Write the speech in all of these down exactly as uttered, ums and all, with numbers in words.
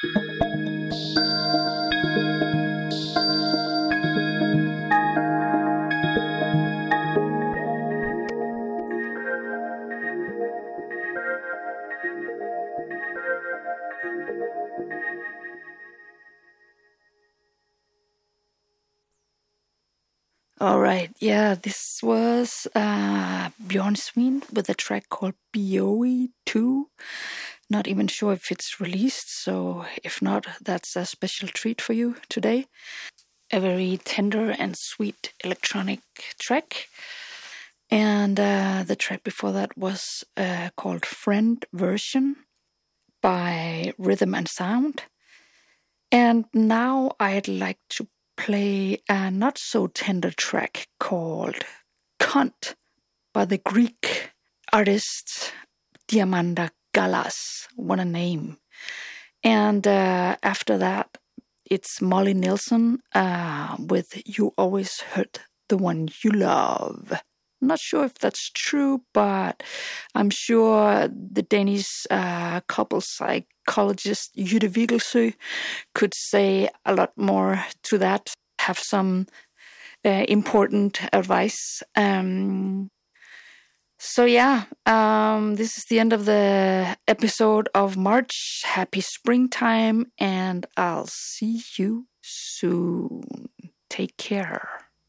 All right, yeah, this was uh, Bjorn Sveen with a track called B O E two. Not even sure if it's released, so if not, that's a special treat for you today. A very tender and sweet electronic track. And uh, the track before that was uh, called Friend Version by Rhythm and Sound. And now I'd like to play a not so tender track called Cunt by the Greek artist Diamanda Galas. What a name. And uh, after that, it's Molly Nelson uh, with You Always Hurt the One You Love. Not sure if that's true, but I'm sure the Danish uh, couple psychologist Jytte Vigelsø could say a lot more to that, have some uh, important advice. Um, so yeah, um, this is the end of the episode of March. Happy springtime, and I'll see you soon. Take care.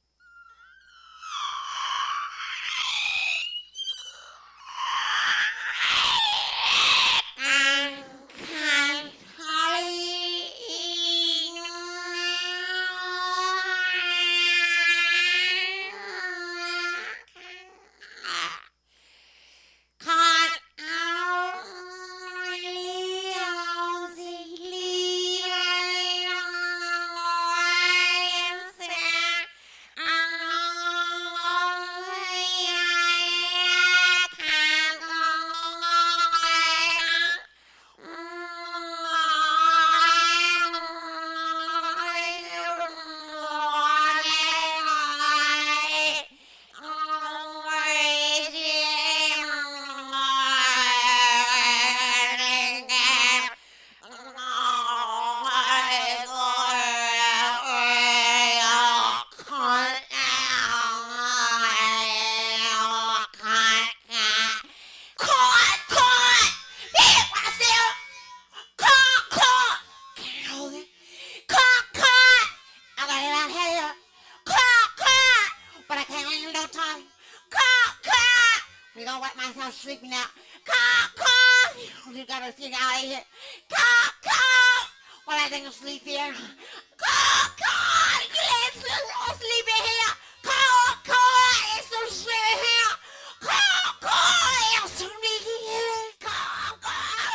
Sleeping now. Caw, caw. You gotta get out of here. Caw, caw. Well, I think I'm sleepy here. Caw, caw. You ain't sleeping here. Caw, caw. It's so sleepy here. Caw, caw. It's so sleepy here. Caw, caw.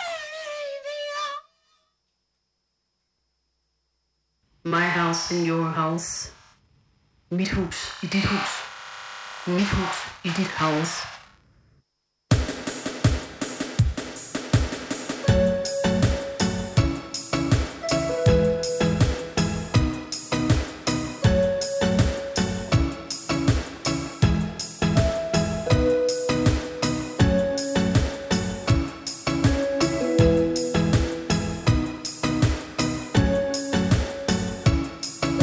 My house in your house. Mit hus i dit hus. Mit hus i dit house.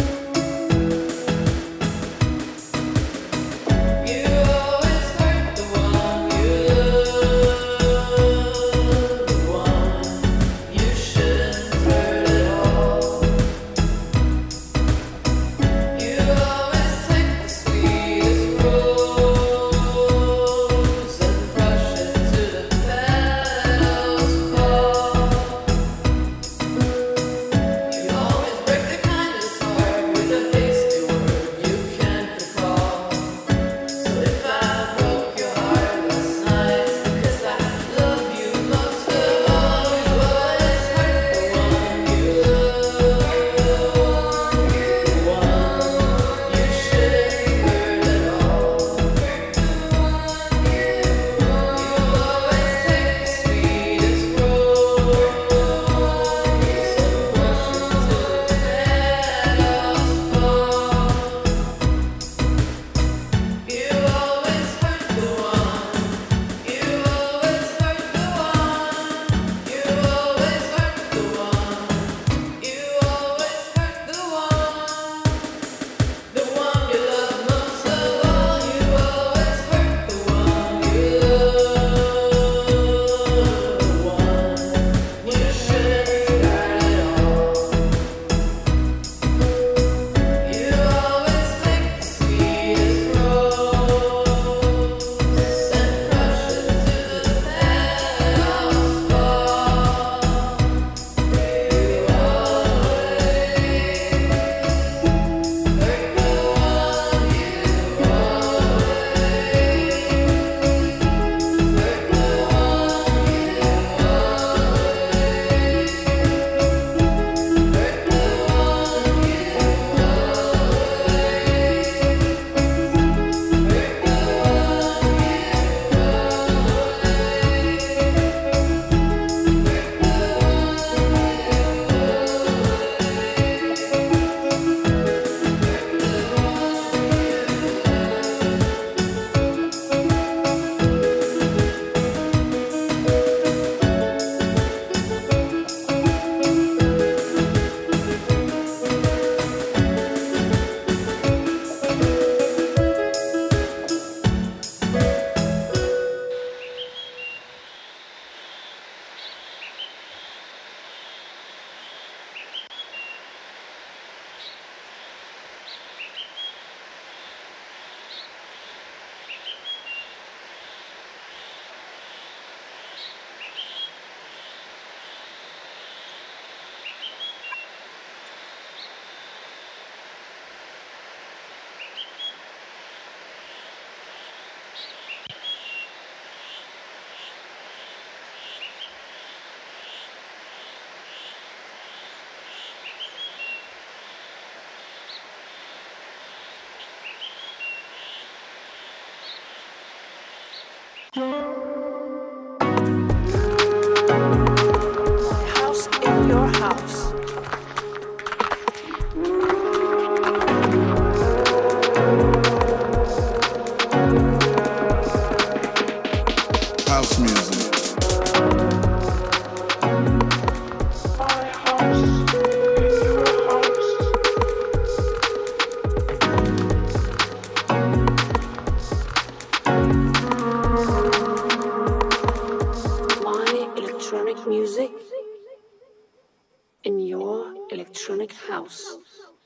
You always hurt the House in your house. House music. Music in your electronic house.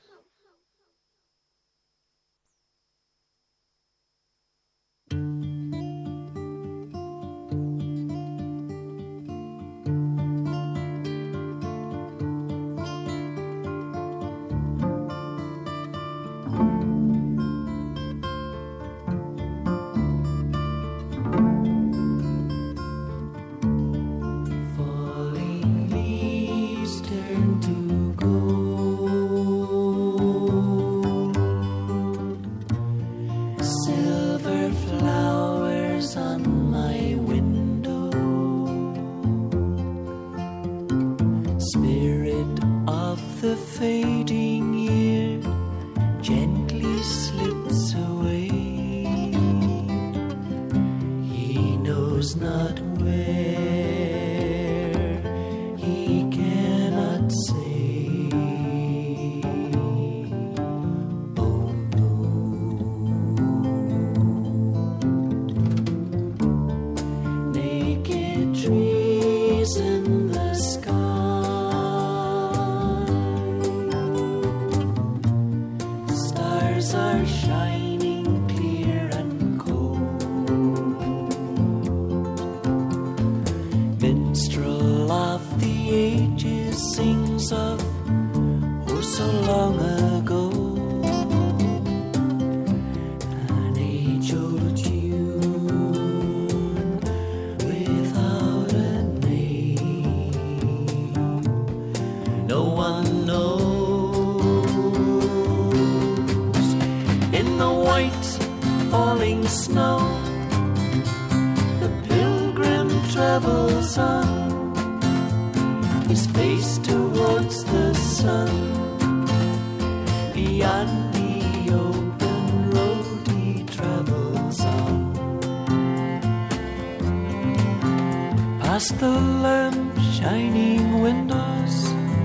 Past the lamp shining windows,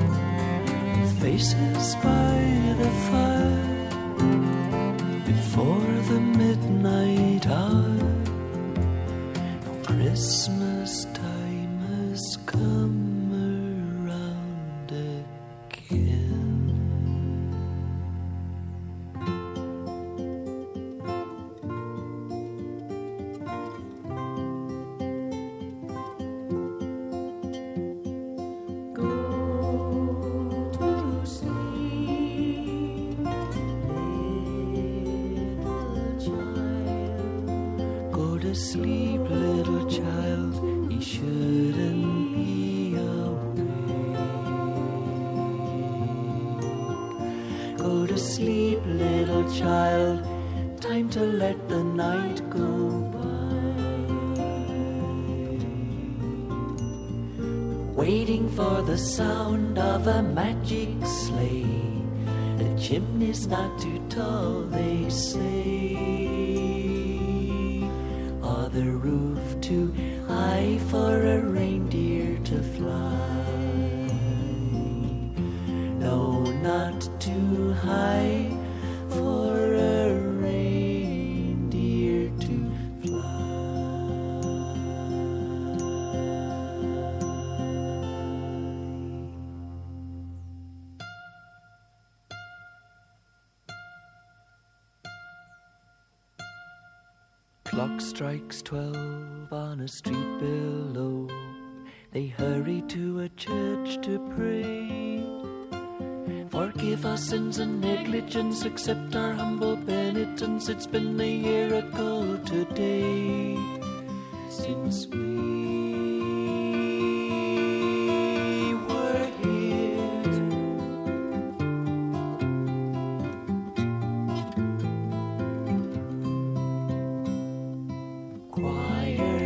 faces by the fire, before the midnight hour, Christmas time has come around again. Sleep, little child, you shouldn't be awake. Go to sleep, little child, time to let the night go by. Waiting for the sound of a magic sleigh. The chimney's not too tall, they say. The roof too high for a reindeer to fly. No, not too high for a reindeer to fly. Clock strikes twelve on a street below. They hurry to a church to pray. Forgive our sins and negligence, accept our humble penitence. It's been a year ago today since we were here. Choir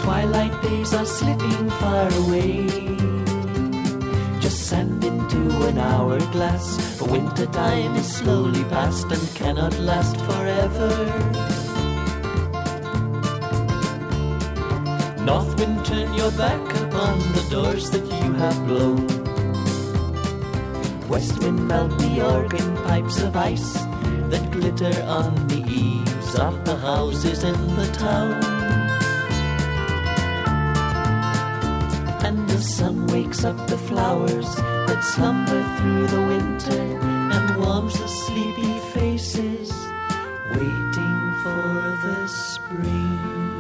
twilight days are slipping far away. Just sand into an hourglass. The winter time is slowly past and cannot last forever. North wind, turn your back upon the doors that you have blown. West wind, melt the organ pipes of ice that glitter on the eaves of the houses in the town. And the sun wakes up the flowers that slumber through the winter and warms the sleepy faces waiting for the spring.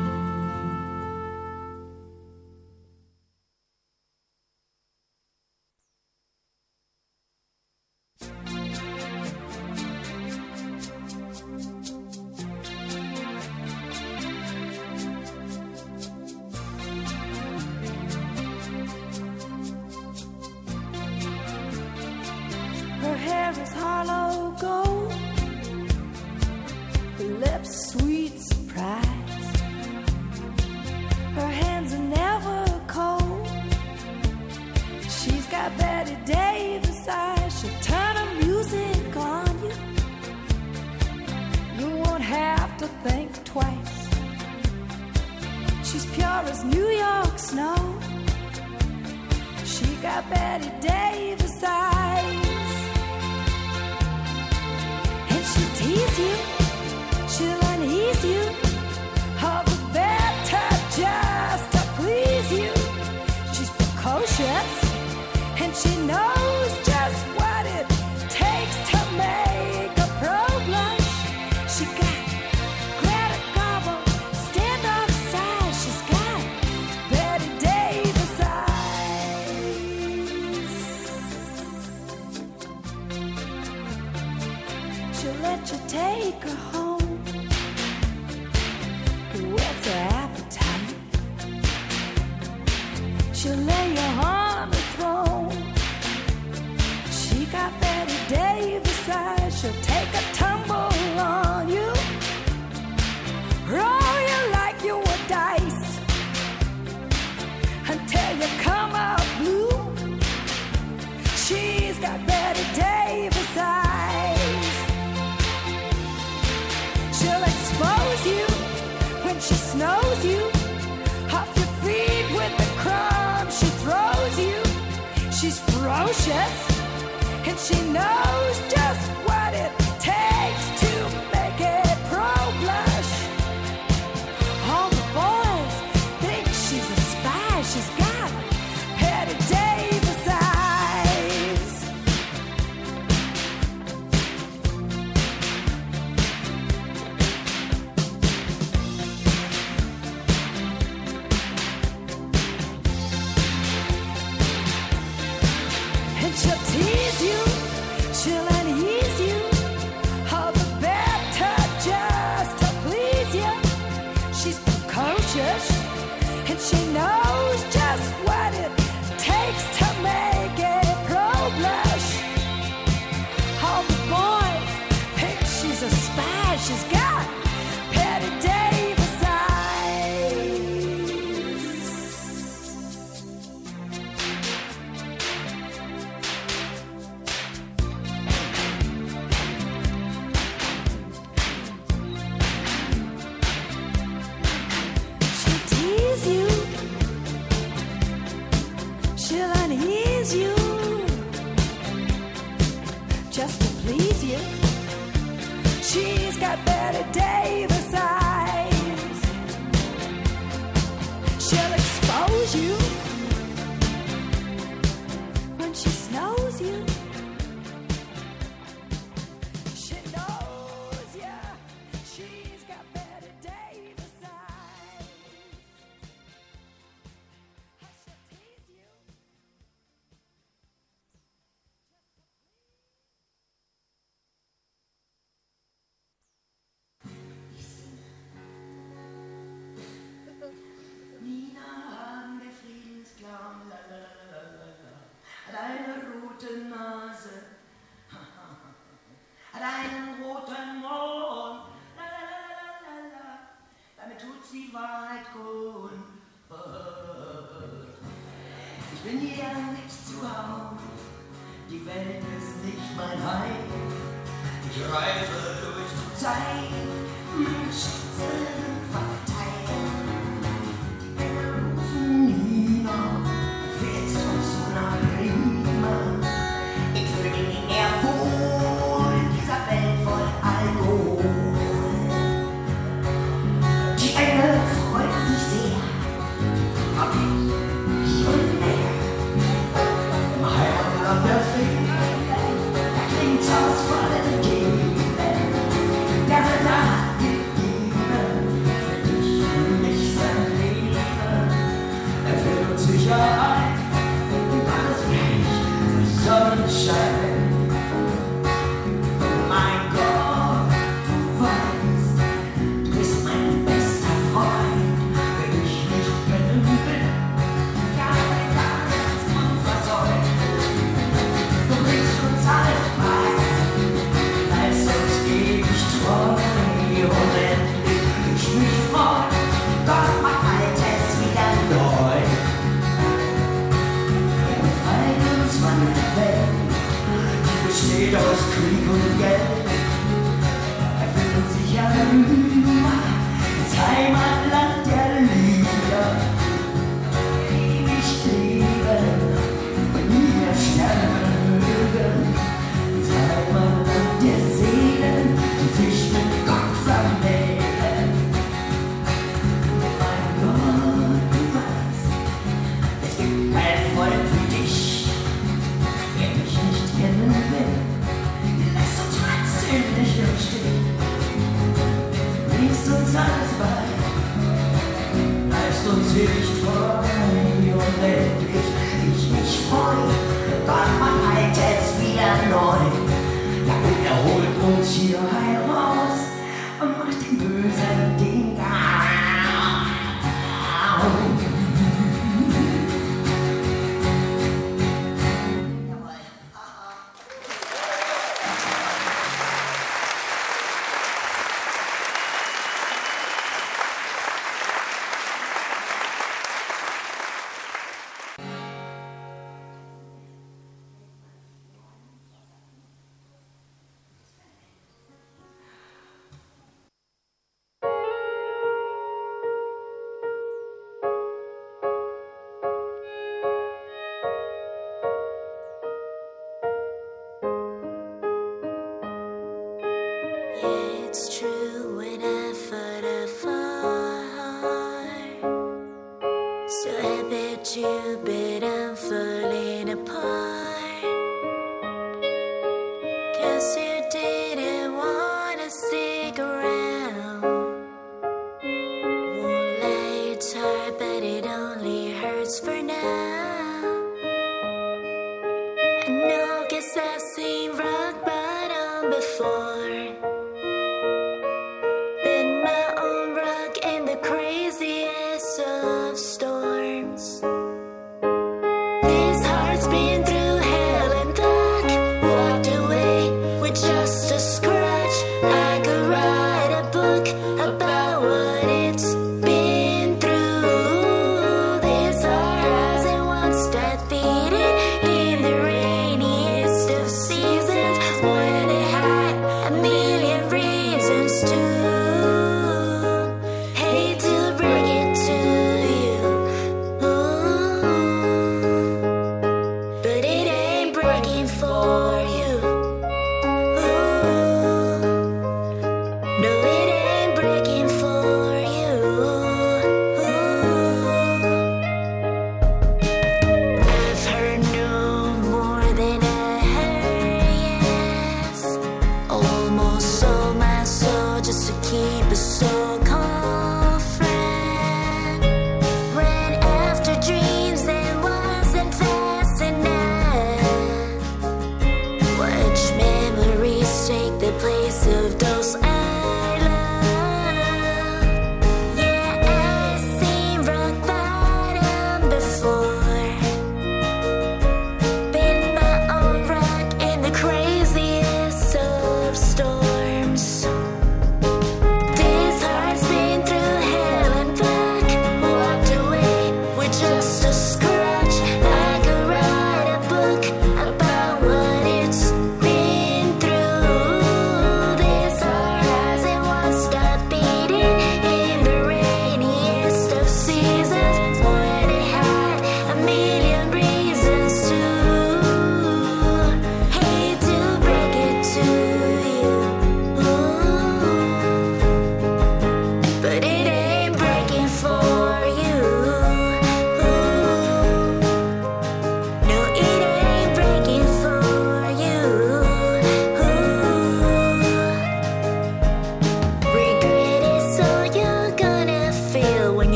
Her hair is hollow gold, her lips sweet surprise. Her hands are never cold. She's got Betty Davis eyes. She'll turn her music on you. You won't have to think twice. She's pure as New York snow. She got Betty Davis eyes. She'll tease you, she'll unease you, all the better just to please you. She's precocious, and she knows just what it takes to make a pro blush. She got Greta Garbo, stand off side. She's got Betty Davis eyes. She'll let you take her home. What's her appetite? She'll lay you on the throne. She got Betty Davis eyes. She'll take a tumble on you, roll you like you were dice until you come out blue. She's got Betty Davis eyes. She'll expose you when she snows you off your feet with the crumbs she throws you. She's ferocious, and she knows just what it takes to make it pro blush. All the boys think she's a spy. She's got Betty Davis eyes. And she'll tease you, she'll unease you, all the better just to please you. She's precocious, and she knows just what it takes to make it pro blush. All the boys think she's a spy. She's got Betty Davis eyes. She'll tease you, she'll unease you, just to please you. She's got Betty Davis eyes. She'll expose you when she snows you. She knows ya. She's got Betty Davis eyes. She'll tease you. Nina, I'm the free bin hier nicht zu Hause, die Welt ist nicht mein Heim. Ich reise durch die Zeit, meine Schätze verteilen. Die Männer rufen Nina, fährst du zu einer Prima. Ich fühle mich mehr wohl in dieser Welt voll Alkohol. Die Engel freuen sich sehr, hab ich und mehr. Im Heimatland der Fee, da klingt aus vollen Geben. Der wird abgegeben, für dich und mich sein Leben. Er führt uns sicher ein, und alles reicht für Sonnenschein. Mein Gott, du weißt, du bist mein bester Freund, wenn ich nicht kennen will. Ja, mein Tag ist unversäumt. Du bringst uns alles bei, bleibst uns ewig treu. Und endlich ich mich freu, Gott macht Altes wieder neu. Er befreit uns von der Welt, die besteht aus Krieg und Geld. Er führt uns sicher rüber ins Heimatland der Liebe. Ewig leben und nie mehr sterben mögen. Ins Heimatland der Seelen, die sich mit Gott vermählen. Mein Gott, du weißt, es gibt kein Freund für dich, wer mich nicht kennen will. Lässt uns trotzdem nicht im Stich, bringst uns alles bei, bleibst uns ewig treu und endlich ich mich freu, Gott macht Altes wieder neu. Ja, und er holt uns hier heil raus und macht den bösen Ding aus. It's true whenever I fall. So I bet you bet I'm falling apart. Cause you didn't wanna stick around. Won't lie, it's hard, but it only hurts for now. I know, guess I've seen rock bottom before. Been my own rock in the craziest of storms. This heart's been through hell and back. Walked away with just a scratch. I could write a book about what it's been through. This heart hasn't once stopped beating in the rainiest of seasons, when it had a million reasons to. Hate to break it to you, ooh, but it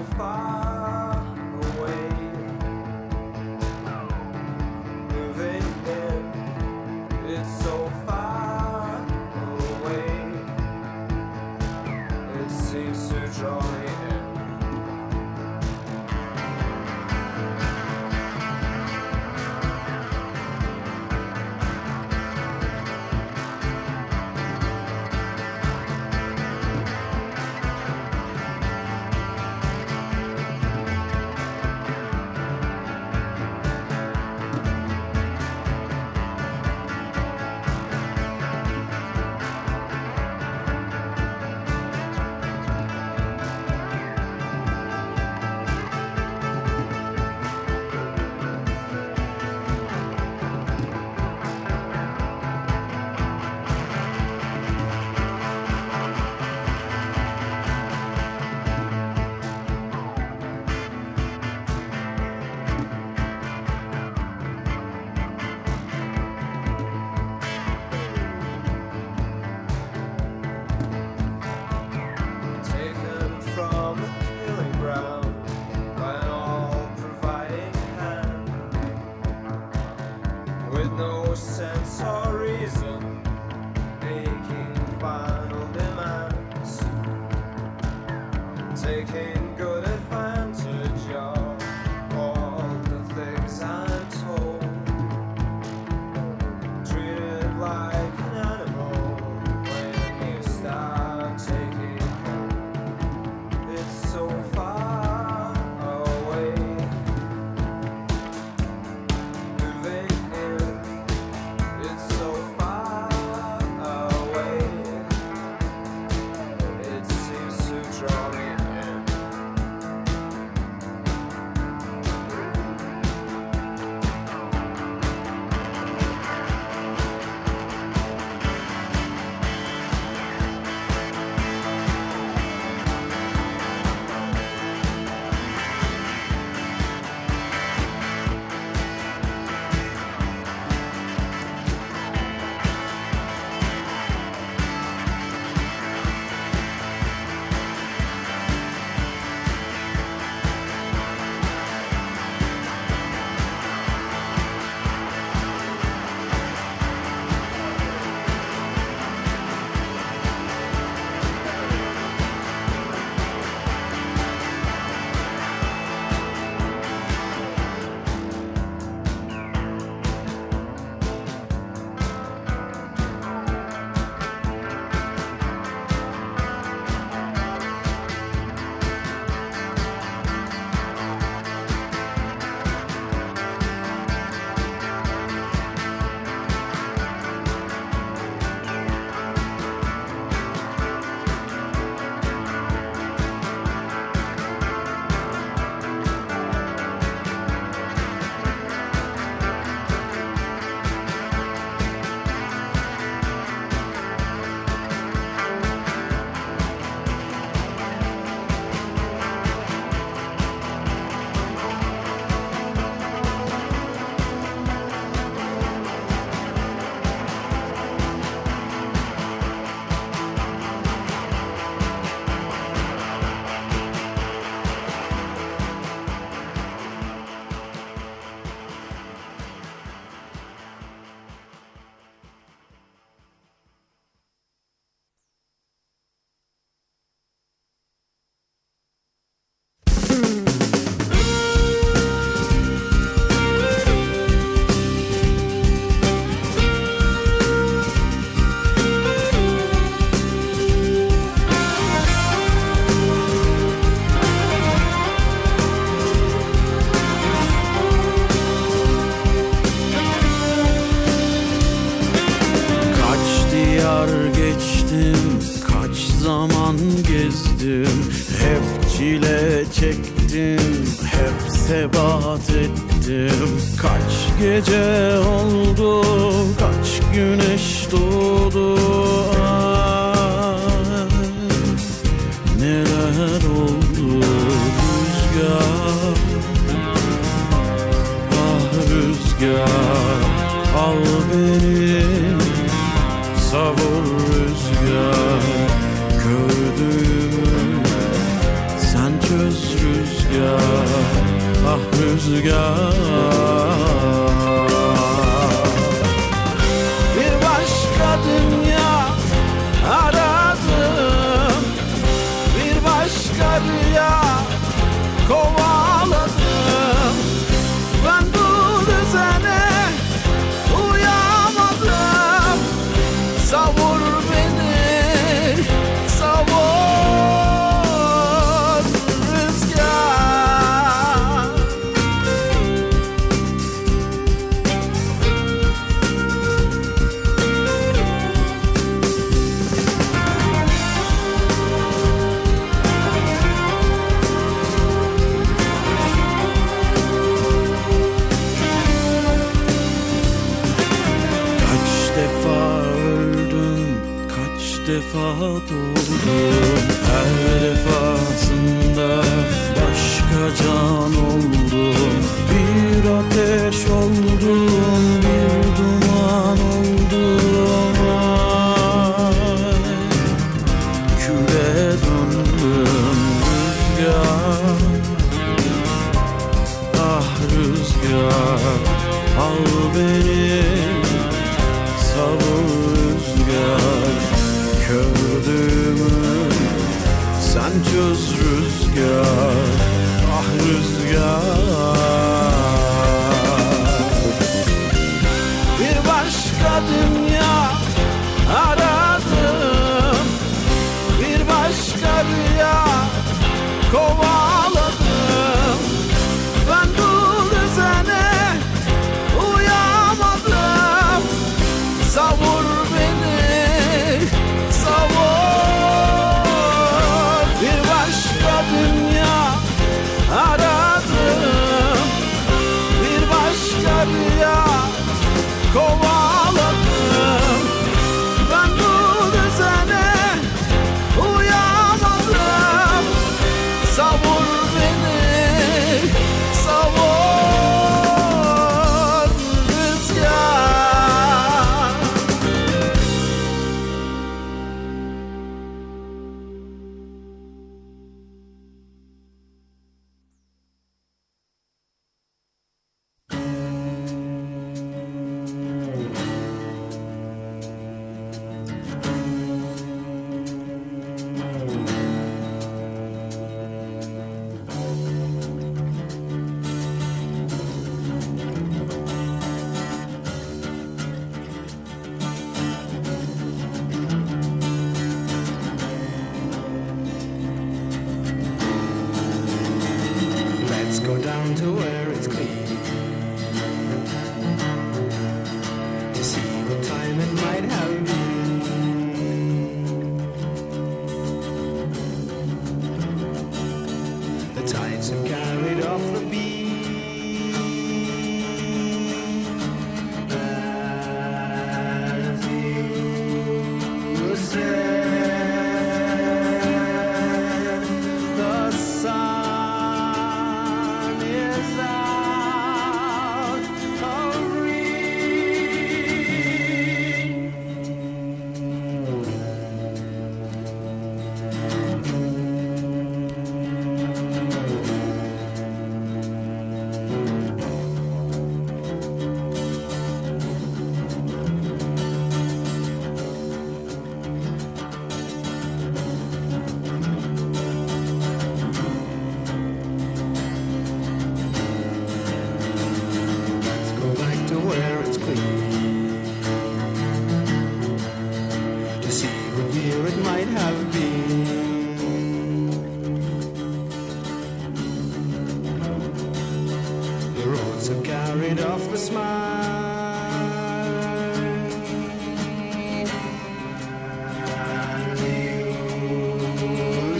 far away. Moving in, it's so far away. It seems to draw me in. gezdim, hep çile çektim, hep sebat ettim. Kaç gece oldu, kaç güneş doğdu, ay, neler oldu rüzgar, ah rüzgar, al beni, savur rüzgar, gördüğümü sen çöz rüzgar. rüzgar, ah rüzgar. Bir başka dünya aradım, bir başka rüya kovaladım. Ben bu düzene uyamadım. Savur beni, savur rüzgar. Kaç defa öldüm, kaç defa doğdum. Her defasında başka can oldum. Bir ateş oldum, bir duman oldum. Ay, küle döndüm rüzgar, ah rüzgar. Al beni, savur rüzgar. Kördüğümü sen çöz rüzgar, ah rüzgar. Bir başka dünya aradım, bir başka rüya kovaladım. Ben bu düzene uyamadım. Savur beni, savur. Bir başka dünya aradım, bir başka rüya kovaladım. Ben bu düzene uyamadım. Savur beni, savur rüzgar. Let's go down to where it's clean to see what time it might have been. The tides have carried off the beach as you said. The sun is out of reach. Let's go back to where it's clean to see what year it might have been. The roads have carried off the smile. And you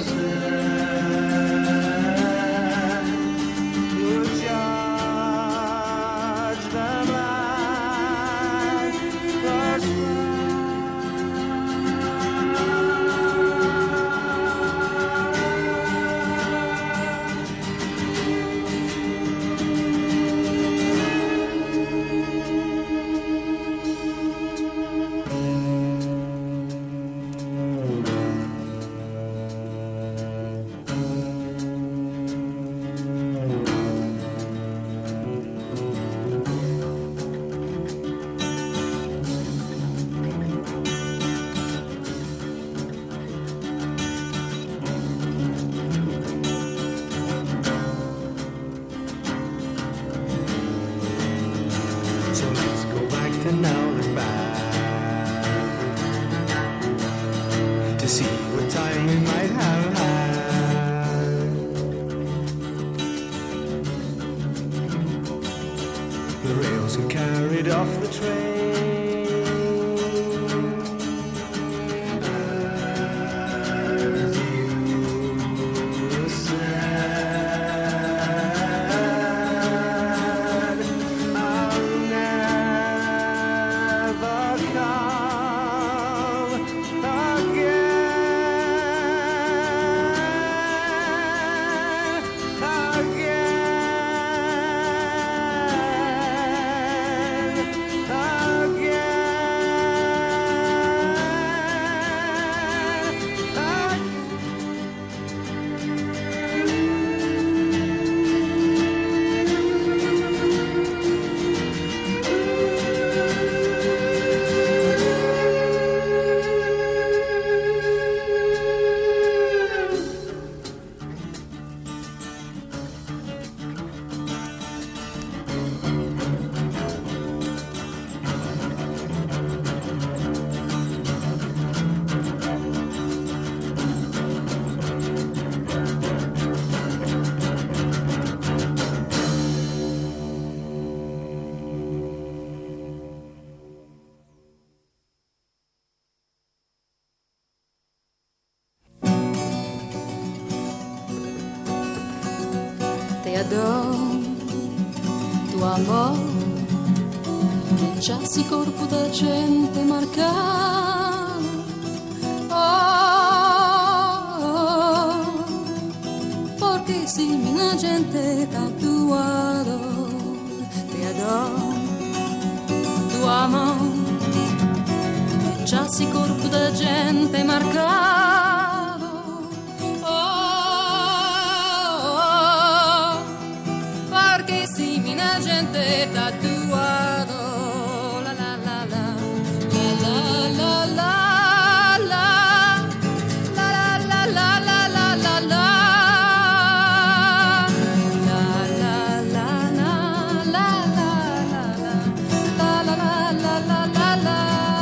said you judge the man that's right. and now look back to see what time we might have had. The rails are carried off the train. Tu amor che già si corpo da gente marcata, oh, oh, porque si mina gente tatuado, te adoro, tu amor che già si corpo da gente marcata, porque si mina gente tatuado, la la la la, la la la la, la la la la la la la la, la la la la la la la la la la la la.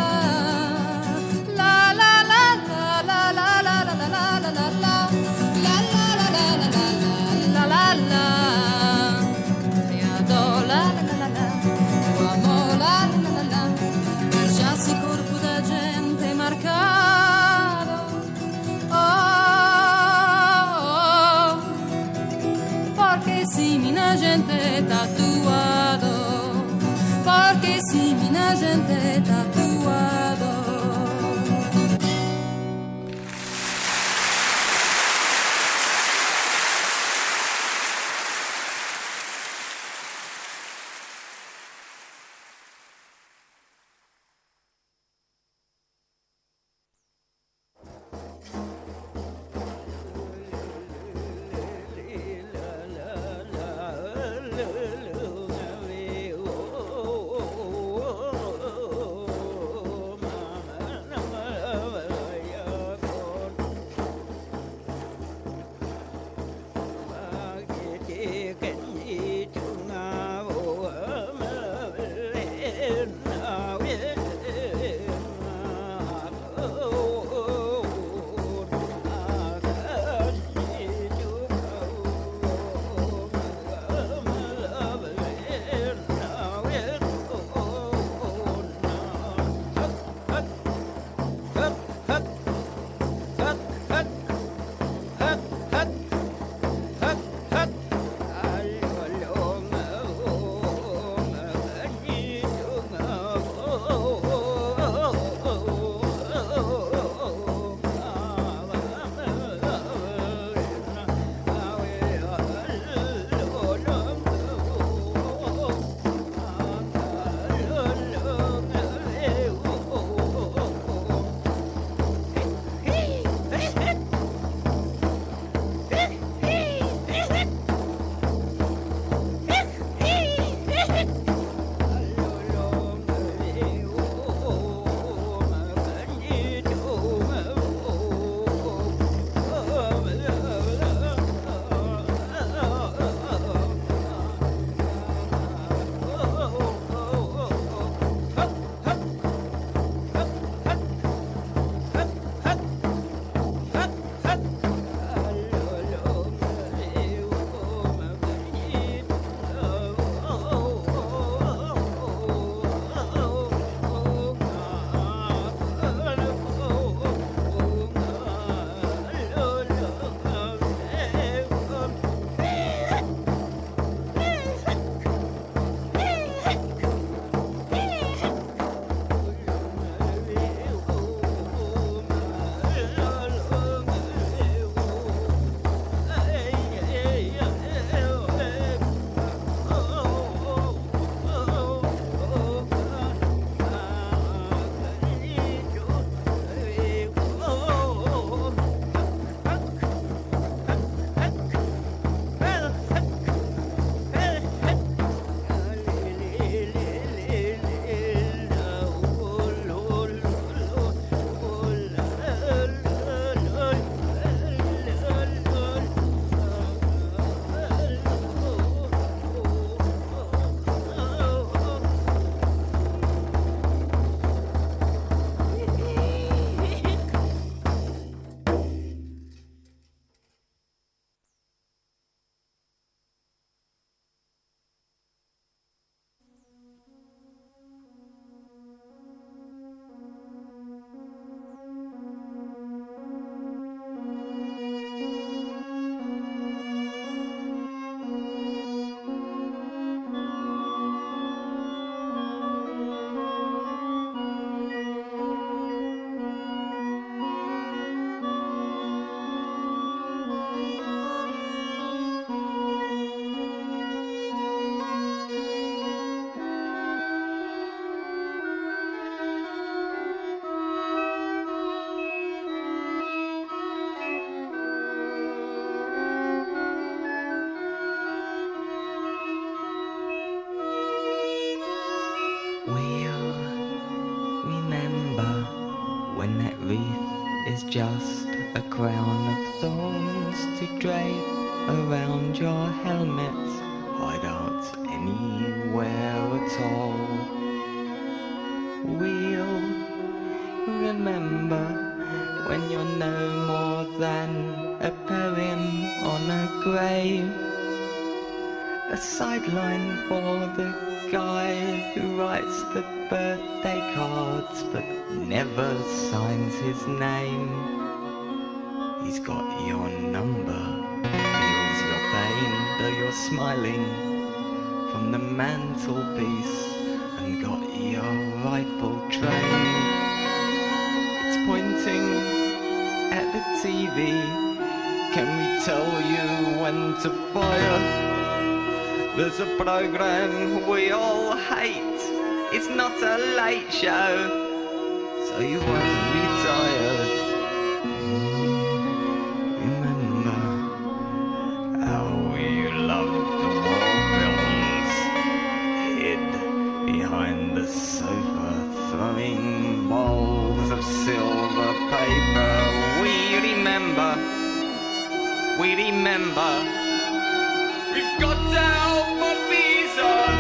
Gente tatuado, porque si mina gente tatuado. Oh drape around your helmet, hide out anywhere at all. We'll remember when you're no more than a poem on a grave, a sideline for the guy who writes the birthday cards but never signs his name. He's got your number, feels your pain, though you're smiling from the mantelpiece, and got your rifle trained. It's pointing at the T V. Can we tell you when to fire? There's a program we all hate. It's not a late show, so you won't be tired. Remember how you loved the war films, hid behind the sofa, throwing balls of silver paper. We remember, we remember. We've got to help Bobby's on.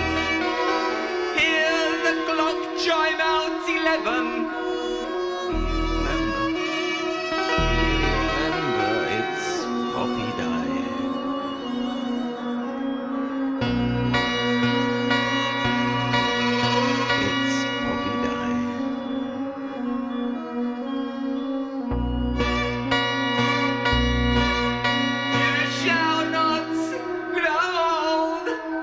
Hear the clock chime out eleven. Remember, remember it's Poppy Day. It's Poppy Day. You shall not grow old.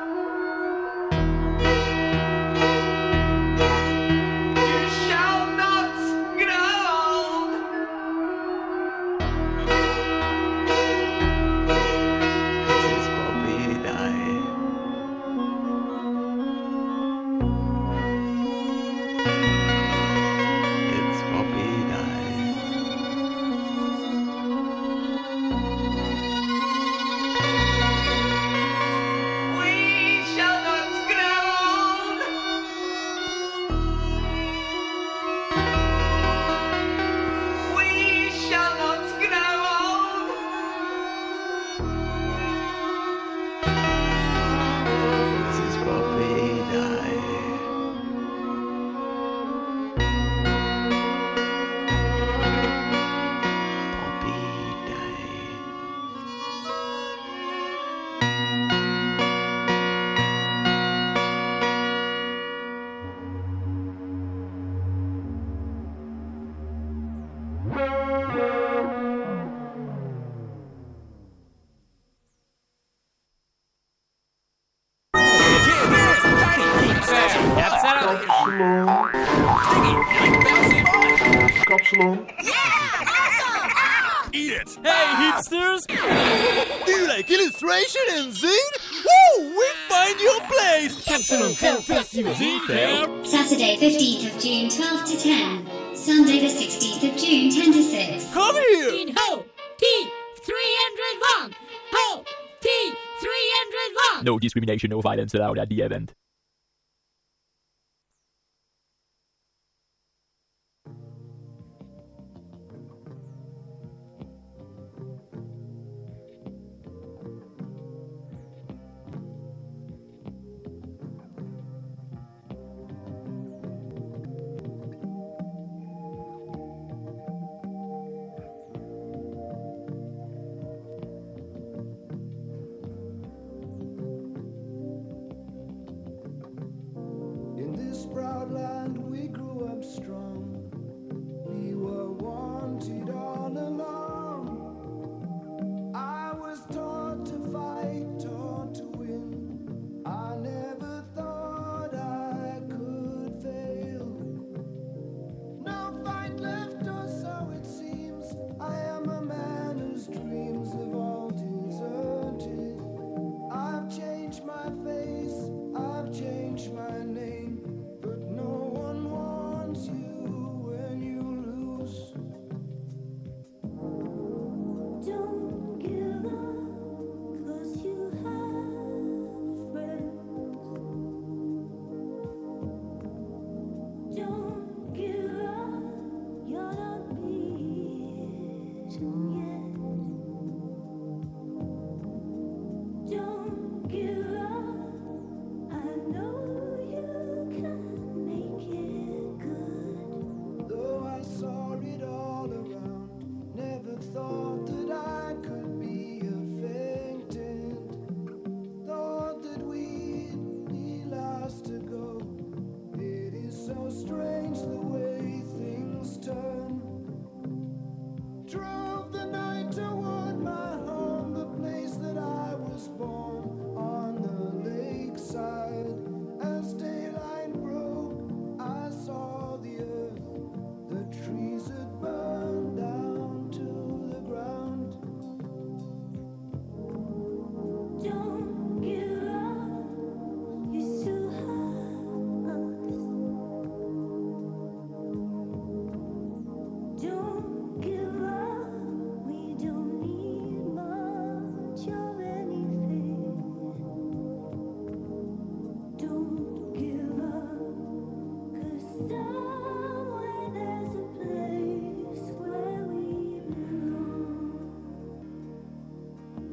You shall not grow old. It's Poppy Day. It's Poppy Day. We shall not grow old. We shall not grow old. It is Poppy Day. Poppy Day. Eat it! Hey, hipsters! Do you like illustration and zine? Woo! We find your place! Capsilon Film Festival Zine Fair! Saturday, fifteenth of June, twelve to ten. Sunday, the sixteenth of June, ten to six. Come here! In Ho T three hundred one! Ho T three hundred one! No discrimination, no violence allowed at the event.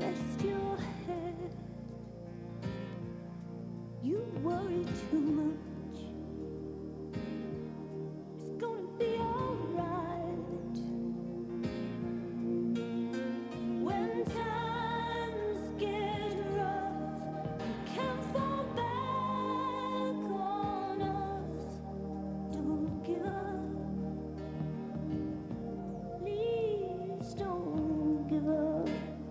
rest your head. You worry too much. It's gonna be alright. When times get rough, you can't fall back on us. Don't give up. Please don't give up.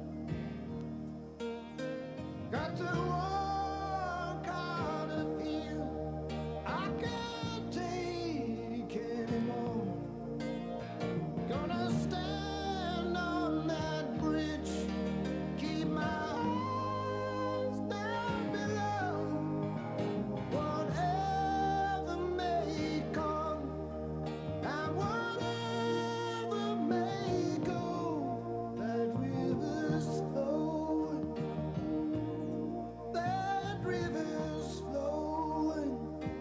Got to walk out of here. I can't take anymore. Gonna stand on that bridge. Keep my eyes down below. Whatever may come and whatever may go, that river's flowing. That river's flowing.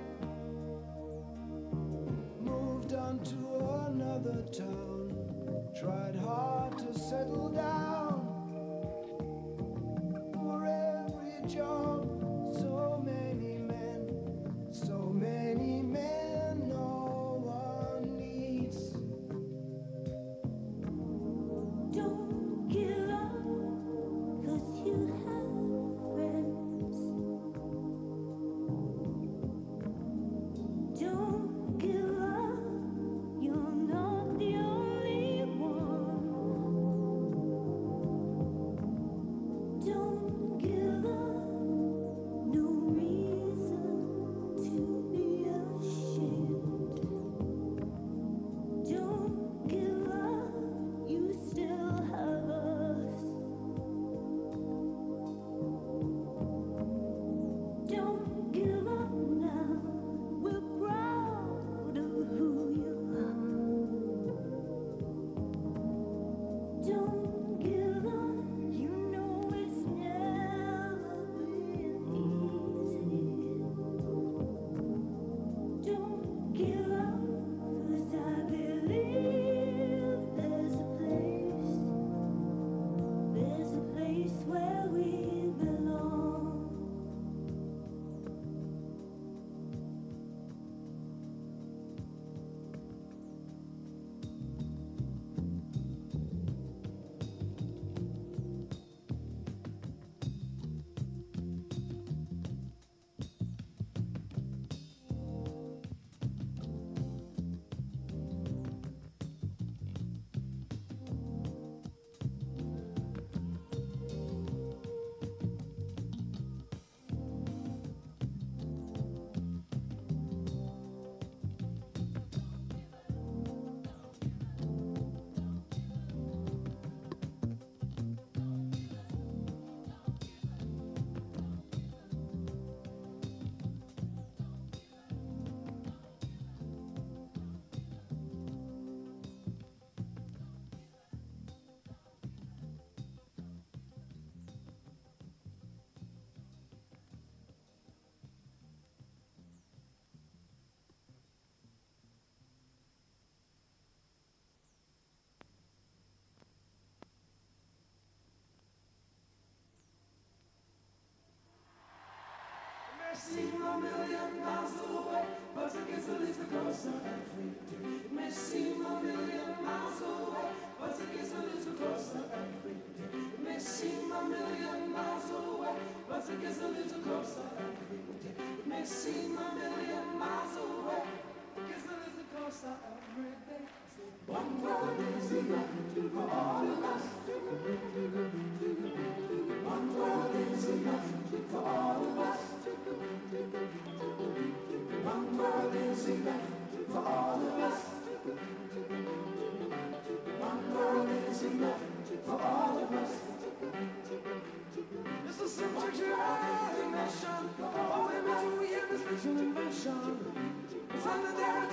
Moved on to another town. Tried hard to settle down. For every job, so many men, so many men no one needs. Don't give up, 'cause you have friends. Don't give up, you're not the only one. Don't give up, no reason to be ashamed. Don't give up, you still have us. Don't give up now, we're proud of who you are. Don't give up, you know it's never been easy. Don't give up, 'cause I believe there's a place, there's a place where we belong. May seem a million miles away, but it gets a little closer every day. It may seem a million miles away, but it gets a little closer every day. It may seem a million miles away, but it gets a little closer every day. It may seem a million miles away, it gets a little closer every day. One world is enough for all of us. One world is enough for all of us. One world is enough for all of us. One world is enough for all of us. It's a simple transformation. All we meant to hear is little invention. It's under there.